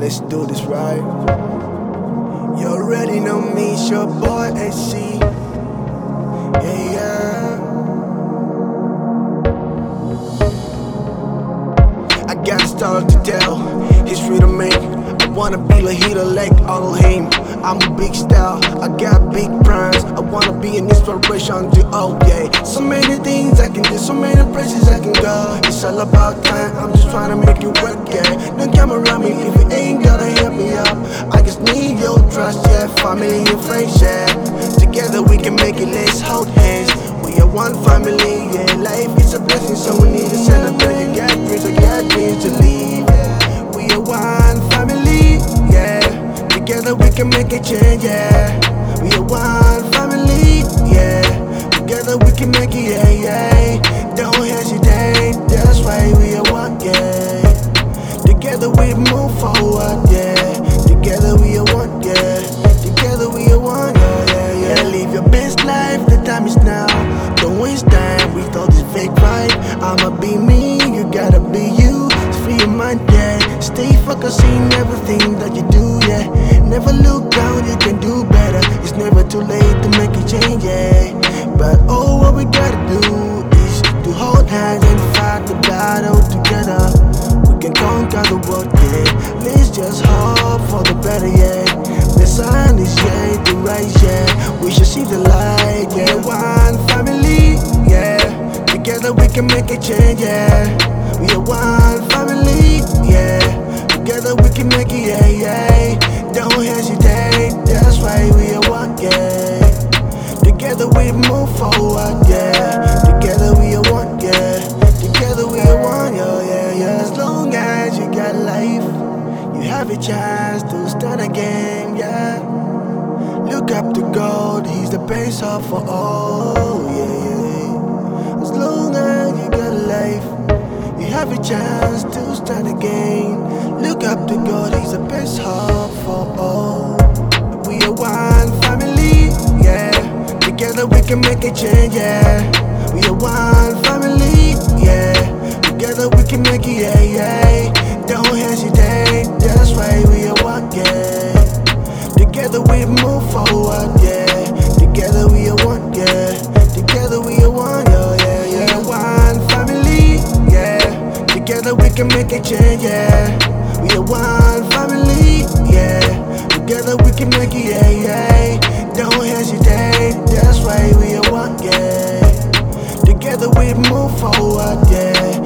let's do this right. You already know me, it's your boy AC. Yeah, yeah. I got a story to tell, history to make. I wanna be like Hitler, like Elohim. I'm a big star, I got big plans. I wanna be an inspiration to all, yeah. So many things I can do, so many places I can go. It's all about time, I'm just trying to make it work, yeah. Don't come around me if you ain't gotta help me up. I just need your trust, yeah. Family and friends, yeah. Together we can make it, let's hold hands. We are one family, yeah. Life is a blessing, so we need to celebrate. You got dreams, I got dreams to leave. We are one family, yeah. Together we can make a change, yeah. We are one family, yeah. Together we can make it, yeah, yeah. Don't hesitate, that's why we are one, yeah. Together we move forward, yeah. Together we are one, yeah. Together we are one, yeah, yeah, yeah. Live your best life, the time is now. Don't waste time with all this fake vibe. I'ma be me, you gotta be you. Free your mind, yeah. Stay focused in everything that you do, yeah. Never look down, you can do better. It's never too late to make a change, yeah. But oh, what we gotta do is to hold hands and fight the battle together. We can conquer the world, yeah. Let's just hope for the better, yeah. The sun is yet to rise, yeah. We should see the light, yeah. One family, yeah. Together we can make a change, yeah. We are one family, yeah. Together we can make it, yeah, yeah. Don't hesitate, that's why we are one, yeah. Together we move forward, yeah. Together we are one, yeah. Together we are one, yeah, yeah, yeah. As long as you got life, you have a chance to start again, yeah. Look up to God, He's the best hope for all, yeah, yeah. As long as you got life, you have a chance to start again. Look up to God, He's the best hope for all. We are one family, yeah. Together we can make a change, yeah. We are one family, yeah. Together we can make it, yeah, yeah. Don't hesitate, that's why we are one, yeah. Together we move forward, yeah. Together we are one, yeah. Together we are one, yeah, yeah, yeah. One family, yeah. Together we can make a change, yeah. We are one family, yeah. Together we can make it, yeah, yeah. Don't hesitate, that's why we are one, yeah. Together we move forward, yeah.